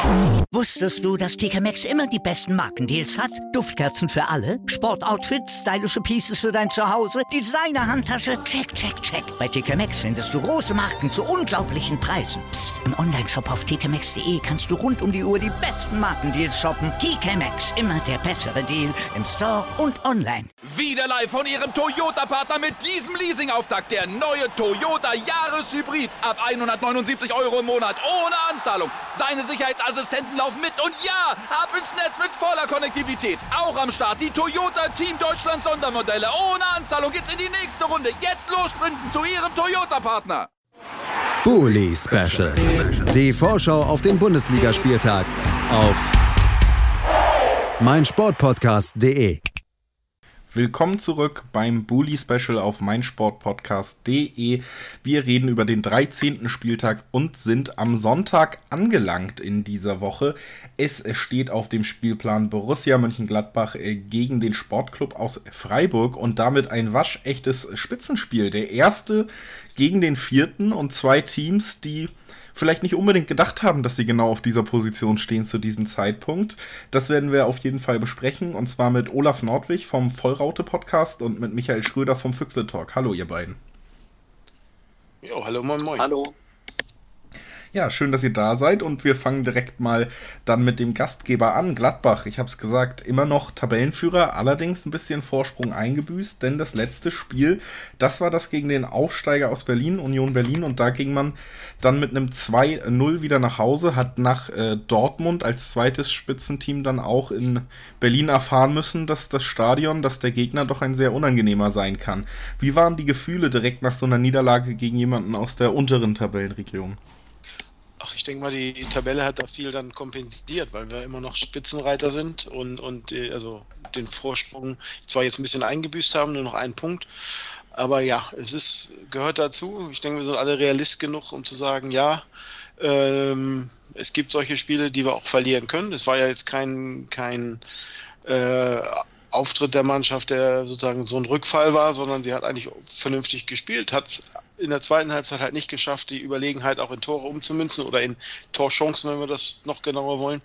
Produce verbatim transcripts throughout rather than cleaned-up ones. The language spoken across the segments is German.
Wusstest du, dass T K Maxx immer die besten Markendeals hat? Duftkerzen für alle, Sportoutfits, stylische Pieces für dein Zuhause, Designer-Handtasche, check, check, check. Bei T K Maxx findest du große Marken zu unglaublichen Preisen. Psst. Im Onlineshop auf t k maxx punkt d e kannst du rund um die Uhr die besten Markendeals shoppen. T K Maxx, immer der bessere Deal im Store und online. Wieder live von Ihrem Toyota-Partner mit diesem Leasing-Auftakt. Der neue Toyota Jahreshybrid. Ab hundertneunundsiebzig Euro im Monat. Ohne Anzahlung. Seine Sicherheitsassistenten laufen mit. Und ja, ab ins Netz mit voller Konnektivität. Auch am Start die Toyota Team Deutschland Sondermodelle. Ohne Anzahlung geht's in die nächste Runde. Jetzt los sprinten zu Ihrem Toyota-Partner. Bully Special. Die Vorschau auf den Bundesligaspieltag auf meinsportpodcast punkt de. Willkommen zurück beim Bully Special auf meinsportpodcast punkt de. Wir reden über den dreizehnten Spieltag und sind am Sonntag angelangt in dieser Woche. Es steht auf dem Spielplan Borussia Mönchengladbach gegen den Sportclub aus Freiburg und damit ein waschechtes Spitzenspiel. Der erste gegen den vierten und zwei Teams, die vielleicht nicht unbedingt gedacht haben, dass sie genau auf dieser Position stehen zu diesem Zeitpunkt. Das werden wir auf jeden Fall besprechen, und zwar mit Olaf Nordwig vom Vollraute-Podcast und mit Michael Schröder vom Füchsle-Talk. Hallo, ihr beiden. Jo, hallo, moin, moin. Hallo. Ja, schön, dass ihr da seid, und wir fangen direkt mal dann mit dem Gastgeber an, Gladbach. Ich habe es gesagt, immer noch Tabellenführer, allerdings ein bisschen Vorsprung eingebüßt, denn das letzte Spiel, das war das gegen den Aufsteiger aus Berlin, Union Berlin, und da ging man dann mit einem zwei null wieder nach Hause, hat nach äh, Dortmund als zweites Spitzenteam dann auch in Berlin erfahren müssen, dass das Stadion, dass der Gegner doch ein sehr unangenehmer sein kann. Wie waren die Gefühle direkt nach so einer Niederlage gegen jemanden aus der unteren Tabellenregion? Ach, ich denke mal, die Tabelle hat da viel dann kompensiert, weil wir immer noch Spitzenreiter sind und, und also den Vorsprung zwar jetzt ein bisschen eingebüßt haben, nur noch einen Punkt, aber ja, es ist, gehört dazu. Ich denke, wir sind alle realist genug, um zu sagen, ja, ähm, es gibt solche Spiele, die wir auch verlieren können. Es war ja jetzt kein, kein äh, Auftritt der Mannschaft, der sozusagen so ein Rückfall war, sondern sie hat eigentlich vernünftig gespielt, hat in der zweiten Halbzeit halt nicht geschafft, die Überlegenheit auch in Tore umzumünzen oder in Torchancen, wenn wir das noch genauer wollen.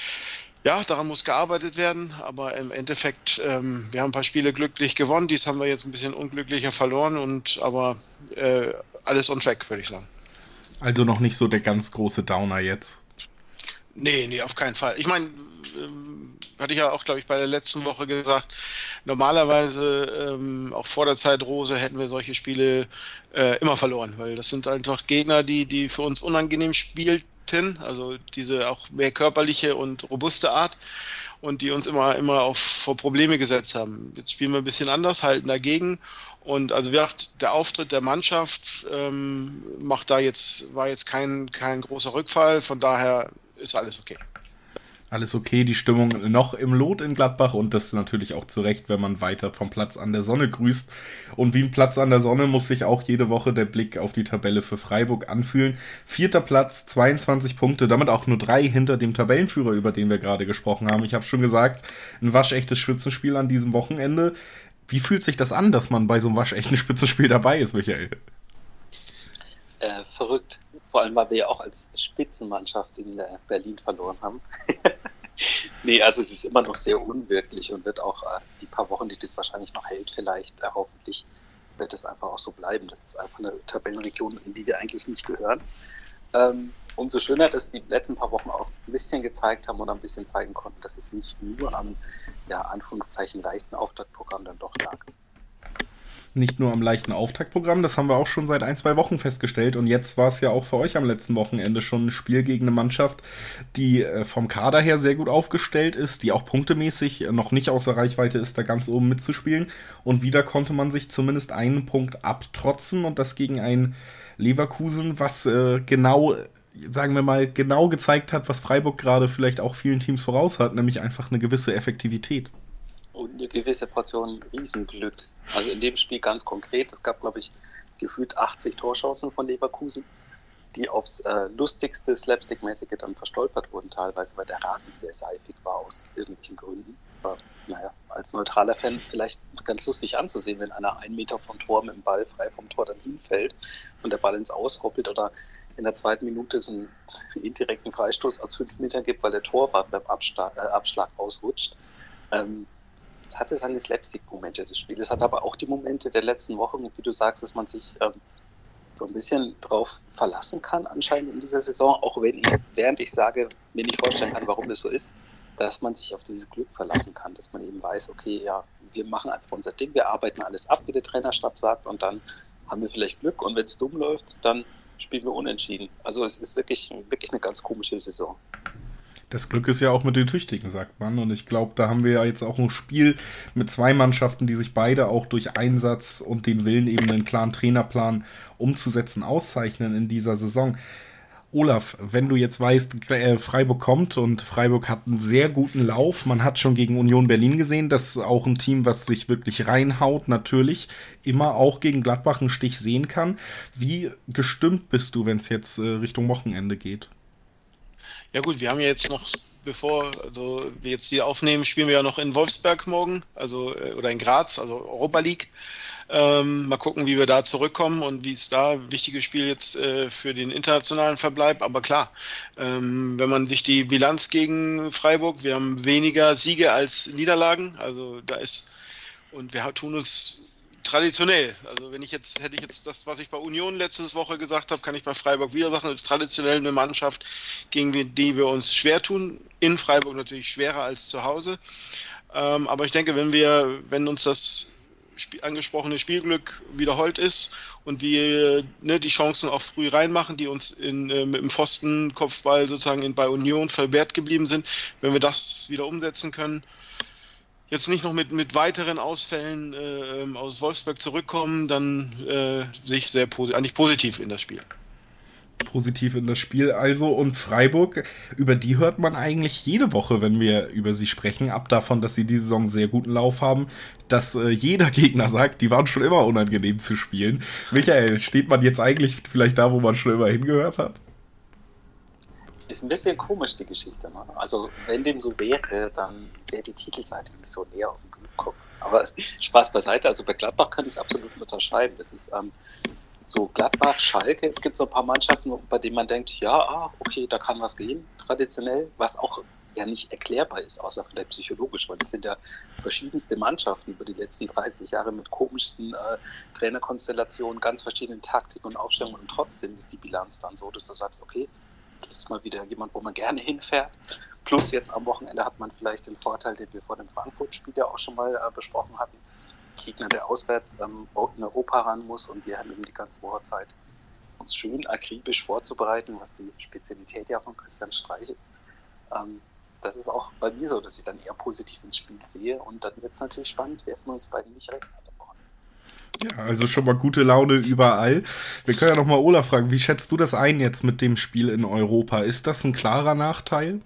Ja, daran muss gearbeitet werden, aber im Endeffekt, ähm, wir haben ein paar Spiele glücklich gewonnen, dies haben wir jetzt ein bisschen unglücklicher verloren, und aber äh, alles on track, würde ich sagen. Also noch nicht so der ganz große Downer jetzt? Nee, nee, auf keinen Fall. Ich meine, ähm, hatte ich ja auch, glaube ich, bei der letzten Woche gesagt, normalerweise, ähm, auch vor der Zeit Rose, hätten wir solche Spiele äh, immer verloren, weil das sind einfach Gegner, die, die für uns unangenehm spielten, also diese auch mehr körperliche und robuste Art, und die uns immer, immer auf, vor Probleme gesetzt haben. Jetzt spielen wir ein bisschen anders, halten dagegen, und also wie gesagt, der Auftritt der Mannschaft ähm, macht da jetzt, war jetzt kein, kein großer Rückfall, von daher ist alles okay. Alles okay, die Stimmung noch im Lot in Gladbach, und das natürlich auch zu Recht, wenn man weiter vom Platz an der Sonne grüßt. Und wie ein Platz an der Sonne muss sich auch jede Woche der Blick auf die Tabelle für Freiburg anfühlen. Vierter Platz, zweiundzwanzig Punkte, damit auch nur drei hinter dem Tabellenführer, über den wir gerade gesprochen haben. Ich habe schon gesagt, ein waschechtes Spitzenspiel an diesem Wochenende. Wie fühlt sich das an, dass man bei so einem waschechten Spitzenspiel dabei ist, Michael? Äh, verrückt. Vor allem, weil wir ja auch als Spitzenmannschaft in Berlin verloren haben. Nee, also es ist immer noch sehr unwirklich und wird auch äh, die paar Wochen, die das wahrscheinlich noch hält, vielleicht äh, hoffentlich wird es einfach auch so bleiben. Das ist einfach eine Tabellenregion, in die wir eigentlich nicht gehören. Ähm, umso schöner, dass die letzten paar Wochen auch ein bisschen gezeigt haben oder ein bisschen zeigen konnten, dass es nicht nur am, ja, Anführungszeichen, leichten Auftaktprogramm dann doch lag. Nicht nur am leichten Auftaktprogramm, das haben wir auch schon seit ein, zwei Wochen festgestellt, und jetzt war es ja auch für euch am letzten Wochenende schon ein Spiel gegen eine Mannschaft, die vom Kader her sehr gut aufgestellt ist, die auch punktemäßig noch nicht außer Reichweite ist, da ganz oben mitzuspielen, und wieder konnte man sich zumindest einen Punkt abtrotzen, und das gegen ein Leverkusen, was äh, genau, sagen wir mal, genau gezeigt hat, was Freiburg gerade vielleicht auch vielen Teams voraus hat, nämlich einfach eine gewisse Effektivität. Und eine gewisse Portion Riesenglück. Also in dem Spiel ganz konkret, es gab, glaube ich, gefühlt achtzig Torchancen von Leverkusen, die aufs äh, lustigste, slapstick-mäßige dann verstolpert wurden teilweise, weil der Rasen sehr seifig war aus irgendwelchen Gründen. Aber naja, als neutraler Fan vielleicht ganz lustig anzusehen, wenn einer einen Meter vom Tor mit dem Ball frei vom Tor dann hinfällt und der Ball ins Aus hoppelt oder in der zweiten Minute es einen indirekten Freistoß aus fünf Metern gibt, weil der Torwart beim Abschlag, äh, Abschlag ausrutscht. Ähm, es hatte seine Slapstick-Momente des Spiels. Es hat aber auch die Momente der letzten Wochen, wie du sagst, dass man sich ähm, so ein bisschen drauf verlassen kann anscheinend in dieser Saison, auch wenn ich, während ich sage, mir nicht vorstellen kann, warum das so ist, dass man sich auf dieses Glück verlassen kann, dass man eben weiß, okay, ja, wir machen einfach unser Ding, wir arbeiten alles ab, wie der Trainerstab sagt, und dann haben wir vielleicht Glück, und wenn es dumm läuft, dann spielen wir unentschieden. Also es ist wirklich, wirklich eine ganz komische Saison. Das Glück ist ja auch mit den Tüchtigen, sagt man. Und ich glaube, da haben wir ja jetzt auch ein Spiel mit zwei Mannschaften, die sich beide auch durch Einsatz und den Willen, eben einen klaren Trainerplan umzusetzen, auszeichnen in dieser Saison. Olaf, wenn du jetzt weißt, äh, Freiburg kommt, und Freiburg hat einen sehr guten Lauf, man hat schon gegen Union Berlin gesehen, das ist auch ein Team, was sich wirklich reinhaut, natürlich immer auch gegen Gladbach einen Stich sehen kann. Wie gestimmt bist du, wenn es jetzt äh, Richtung Wochenende geht? Ja gut, wir haben ja jetzt noch, bevor also wir jetzt hier aufnehmen, spielen wir ja noch in Wolfsberg morgen, also äh, oder in Graz, also Europa League. Ähm, mal gucken, wie wir da zurückkommen und wie es da, wichtiges Spiel jetzt äh, für den internationalen Verbleib. Aber klar, ähm, wenn man sich die Bilanz gegen Freiburg, wir haben weniger Siege als Niederlagen, also da ist, und wir tun uns traditionell, also wenn ich jetzt, hätte ich jetzt das, was ich bei Union letzte Woche gesagt habe, kann ich bei Freiburg wieder sagen, es ist traditionell eine Mannschaft, gegen die wir uns schwer tun, in Freiburg natürlich schwerer als zu Hause. Ähm, aber ich denke, wenn wir, wenn uns das Spiel, angesprochene Spielglück wiederholt ist und wir ne, die Chancen auch früh reinmachen, die uns in, äh, mit dem Pfostenkopfball sozusagen in, bei Union verwehrt geblieben sind, wenn wir das wieder umsetzen können, jetzt nicht noch mit, mit weiteren Ausfällen äh, aus Wolfsburg zurückkommen, dann äh, sehe ich sehr posi- eigentlich positiv in das Spiel. Positiv in das Spiel also. Und Freiburg, über die hört man eigentlich jede Woche, wenn wir über sie sprechen, ab davon, dass sie diese Saison einen sehr guten Lauf haben, dass äh, jeder Gegner sagt, die waren schon immer unangenehm zu spielen. Michael, steht man jetzt eigentlich vielleicht da, wo man schon immer hingehört hat? Ist ein bisschen komisch, die Geschichte. Ne? Also wenn dem so wäre, dann wäre die Titelseite nicht so näher auf dem Kopf. Aber Spaß beiseite, also bei Gladbach kann ich es absolut unterschreiben. Das ist ähm, so Gladbach, Schalke, es gibt so ein paar Mannschaften, bei denen man denkt, ja, ah, okay, da kann was gehen, traditionell, was auch ja nicht erklärbar ist, außer vielleicht psychologisch, weil das sind ja verschiedenste Mannschaften über die letzten dreißig Jahre mit komischsten äh, Trainerkonstellationen, ganz verschiedenen Taktiken und Aufstellungen, und trotzdem ist die Bilanz dann so, dass du sagst, okay, das ist mal wieder jemand, wo man gerne hinfährt. Plus jetzt am Wochenende hat man vielleicht den Vorteil, den wir vor dem Frankfurt-Spiel ja auch schon mal äh, besprochen hatten. Gegner, der auswärts ähm, in Europa ran muss, und wir haben eben die ganze Woche Zeit, uns schön akribisch vorzubereiten, was die Spezialität ja von Christian Streich ist. Ähm, das ist auch bei mir so, dass ich dann eher positiv ins Spiel sehe, und dann wird es natürlich spannend, wer von uns beiden nicht recht hat. Ja, also schon mal gute Laune überall. Wir können ja noch mal Olaf fragen, wie schätzt du das ein jetzt mit dem Spiel in Europa? Ist das ein klarer Nachteil?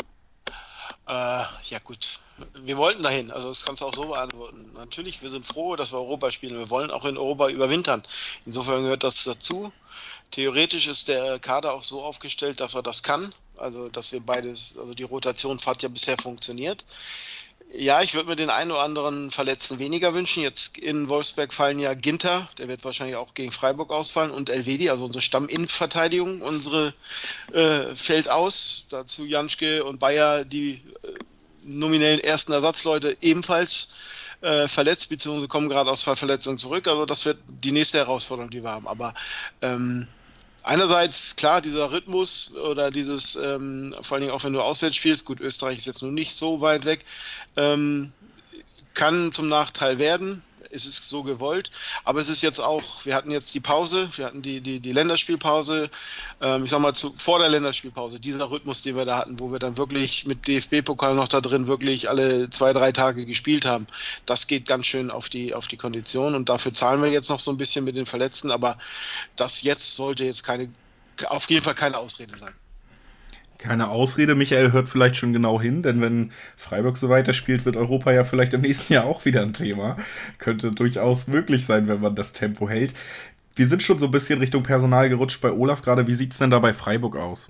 Äh, ja gut, wir wollten dahin, also das kannst du auch so beantworten. Natürlich, wir sind froh, dass wir Europa spielen. Wir wollen auch in Europa überwintern. Insofern gehört das dazu. Theoretisch ist der Kader auch so aufgestellt, dass er das kann. Also, dass wir beides, also die Rotation hat ja bisher funktioniert. Ja, ich würde mir den einen oder anderen Verletzten weniger wünschen. Jetzt in Wolfsberg fallen ja Ginter, der wird wahrscheinlich auch gegen Freiburg ausfallen, und Elvedi, also unsere Stamminnenverteidigung, unsere äh, fällt aus. Dazu Janschke und Bayer, die äh, nominellen ersten Ersatzleute, ebenfalls äh, verletzt, beziehungsweise kommen gerade aus zwei Verletzungen zurück. Also das wird die nächste Herausforderung, die wir haben. Aber ähm, einerseits, klar, dieser Rhythmus oder dieses, ähm, vor allen Dingen auch wenn du auswärts spielst, gut, Österreich ist jetzt nun nicht so weit weg, ähm, kann zum Nachteil werden. Es ist so gewollt, aber es ist jetzt auch, wir hatten jetzt die Pause, wir hatten die, die, die Länderspielpause, ähm, ich sag mal zu, vor der Länderspielpause, dieser Rhythmus, den wir da hatten, wo wir dann wirklich mit D F B-Pokal noch da drin wirklich alle zwei, drei Tage gespielt haben, das geht ganz schön auf die, auf die Kondition, und dafür zahlen wir jetzt noch so ein bisschen mit den Verletzten, aber das jetzt sollte jetzt keine, auf jeden Fall keine Ausrede sein. Keine Ausrede, Michael hört vielleicht schon genau hin, denn wenn Freiburg so weiterspielt, wird Europa ja vielleicht im nächsten Jahr auch wieder ein Thema. Könnte durchaus möglich sein, wenn man das Tempo hält. Wir sind schon so ein bisschen Richtung Personal gerutscht bei Olaf gerade. Wie sieht es denn da bei Freiburg aus?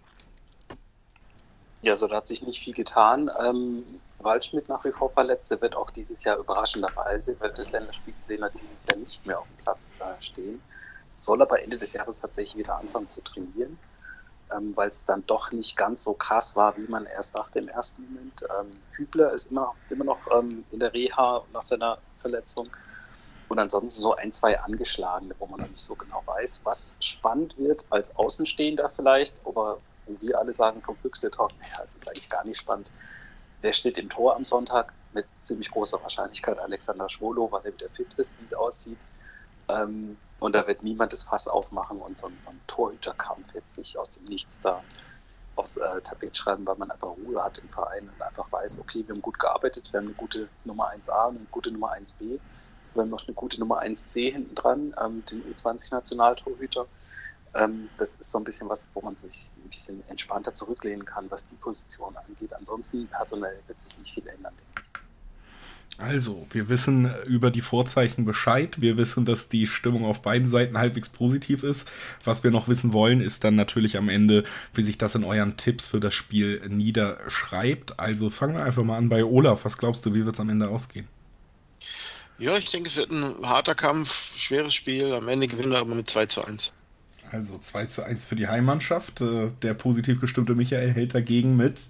Ja, so da hat sich nicht viel getan. Ähm, Waldschmidt nach wie vor verletzt, er wird auch dieses Jahr überraschenderweise, wird das Länderspiel gesehen hat, dieses Jahr nicht mehr auf dem Platz äh, stehen. soll aber Ende des Jahres tatsächlich wieder anfangen zu trainieren, ähm, weil es dann doch nicht ganz so krass war, wie man erst dachte im ersten Moment. Ähm, Hübler ist immer, immer noch ähm, in der Reha nach seiner Verletzung. Und ansonsten so ein, zwei Angeschlagene, wo man dann nicht so genau weiß, was spannend wird als Außenstehender vielleicht, aber wo wir alle sagen vom Füchse-Talk, naja, es ist eigentlich gar nicht spannend. Wer steht im Tor am Sonntag? Mit ziemlich großer Wahrscheinlichkeit Alexander Schwolo, weil er wieder fit ist, wie es aussieht. Ähm, und da wird niemand das Fass aufmachen und so ein, ein Torhüterkampf jetzt sich aus dem Nichts da aufs äh, Tapet schreiben, weil man einfach Ruhe hat im Verein und einfach weiß, okay, wir haben gut gearbeitet, wir haben eine gute Nummer eins a und eine gute Nummer eins b. Wir haben noch eine gute Nummer eins c hinten dran, ähm, den U zwanzig-Nationaltorhüter. Ähm, das ist so ein bisschen was, wo man sich ein bisschen entspannter zurücklehnen kann, was die Position angeht. Ansonsten personell wird sich nicht viel ändern, denke ich. Also, wir wissen über die Vorzeichen Bescheid. Wir wissen, dass die Stimmung auf beiden Seiten halbwegs positiv ist. Was wir noch wissen wollen, ist dann natürlich am Ende, wie sich das in euren Tipps für das Spiel niederschreibt. Also fangen wir einfach mal an bei Olaf. Was glaubst du, wie wird es am Ende ausgehen? Ja, ich denke, es wird ein harter Kampf, schweres Spiel. Am Ende gewinnen wir aber mit zwei zu eins. Also zwei zu eins für die Heimmannschaft. Der positiv gestimmte Michael hält dagegen mit.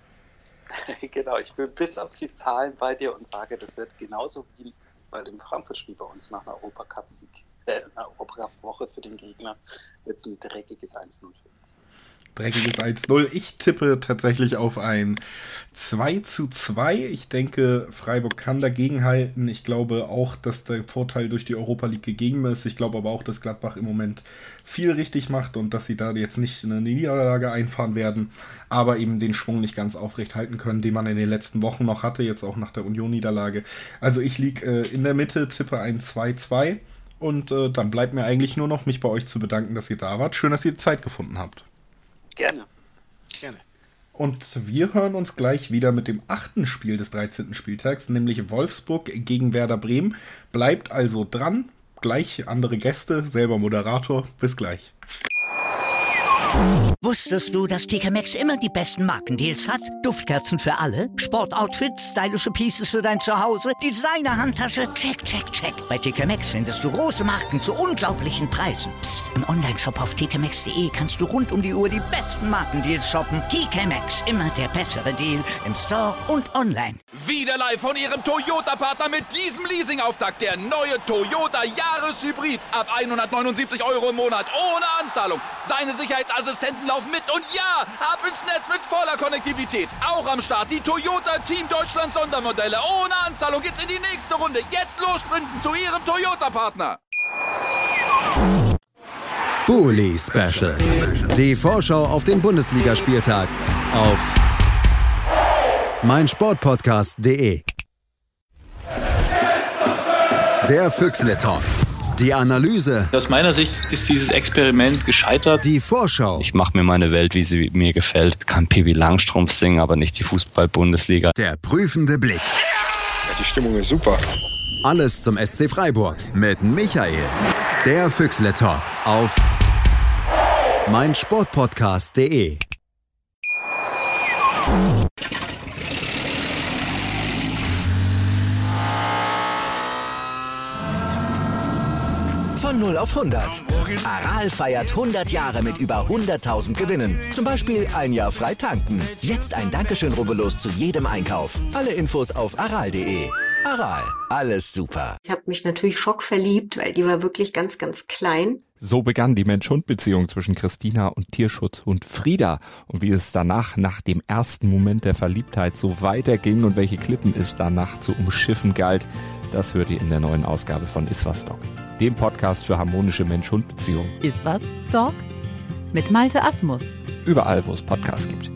Genau, ich bin bis auf die Zahlen bei dir und sage, das wird genauso wie bei dem Frankfurt-Spiel bei uns nach einer Europacup-Sieg, äh, einer Europacup-Woche für den Gegner, wird es ein dreckiges eins null für uns. Dreckiges eins null. Ich tippe tatsächlich auf ein zwei zu zwei. Ich denke, Freiburg kann dagegenhalten. Ich glaube auch, dass der Vorteil durch die Europa League gegeben ist. Ich glaube aber auch, dass Gladbach im Moment viel richtig macht und dass sie da jetzt nicht eine Niederlage einfahren werden, aber eben den Schwung nicht ganz aufrecht halten können, den man in den letzten Wochen noch hatte, jetzt auch nach der Union-Niederlage. Also ich liege äh, in der Mitte, tippe ein zwei zwei und äh, dann bleibt mir eigentlich nur noch, mich bei euch zu bedanken, dass ihr da wart. Schön, dass ihr Zeit gefunden habt. Gerne. Gerne. Und wir hören uns gleich wieder mit dem achten Spiel des dreizehnten Spieltags, nämlich Wolfsburg gegen Werder Bremen. Bleibt also dran. Gleich andere Gäste, selber Moderator. Bis gleich. Wusstest du, dass T K Maxx immer die besten Markendeals hat? Duftkerzen für alle, Sportoutfits, stylische Pieces für dein Zuhause, Designer-Handtasche, check, check, check. Bei T K Maxx findest du große Marken zu unglaublichen Preisen. Psst. im Onlineshop auf t k maxx punkt d e kannst du rund um die Uhr die besten Markendeals shoppen. T K Maxx, immer der bessere Deal im Store und online. Wieder live von ihrem Toyota-Partner mit diesem Leasing-Auftakt. Der neue Toyota Jahreshybrid. Ab hundertneunundsiebzig Euro im Monat ohne Anzahlung. Seine Sicherheitsassistenten laufen mit und ja, ab ins Netz mit voller Konnektivität. Auch am Start die Toyota Team Deutschland Sondermodelle. Ohne Anzahlung geht's in die nächste Runde. Jetzt los sprinten zu ihrem Toyota-Partner. Bully Special. Die Vorschau auf den Bundesligaspieltag auf meinsportpodcast punkt de. Der Füchsle-Talk. Die Analyse. Aus meiner Sicht ist dieses Experiment gescheitert. Die Vorschau. Ich mache mir meine Welt, wie sie mir gefällt. Kann Pippi Langstrumpf singen, aber nicht die Fußball-Bundesliga. Der prüfende Blick. Ja, die Stimmung ist super. Alles zum S C Freiburg mit Michael. Der Füchsle-Talk auf meinsportpodcast punkt de. Von null auf hundert. Aral feiert hundert Jahre mit über hunderttausend Gewinnen. Zum Beispiel ein Jahr frei tanken. Jetzt ein Dankeschön, rubbellos zu jedem Einkauf. Alle Infos auf aral punkt de. Aral, alles super. Ich habe mich natürlich schockverliebt, weil die war wirklich ganz, ganz klein. So begann die Mensch-Hund-Beziehung zwischen Christina und Tierschutzhund Frieda. Und wie es danach, nach dem ersten Moment der Verliebtheit, so weiterging und welche Klippen es danach zu umschiffen galt, das hört ihr in der neuen Ausgabe von Iswas Dog, dem Podcast für harmonische Mensch-Hund-Beziehungen. Iswas Dog? Mit Malte Asmus. Überall, wo es Podcasts gibt.